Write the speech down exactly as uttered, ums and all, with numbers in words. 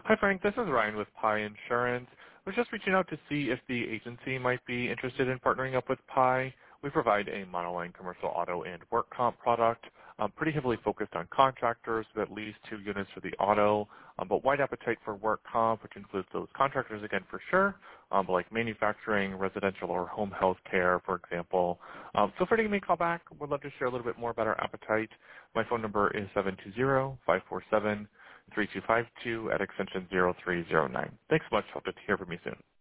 Hi, Frank. This is Ryan with Pi Insurance. I was just reaching out to see if the agency might be interested in partnering up with Pi. We provide a monoline commercial auto and work comp product, um, pretty heavily focused on contractors with at least two units for the auto, um, but wide appetite for work comp, which includes those contractors again for sure, um, but like manufacturing, residential, or home health care, for example. Um, feel free to give me a call back. Would love to share a little bit more about our appetite. My phone number is seven two zero, five four seven, three two five two at extension zero three zero nine. Thanks so much. Hope to hear from you soon.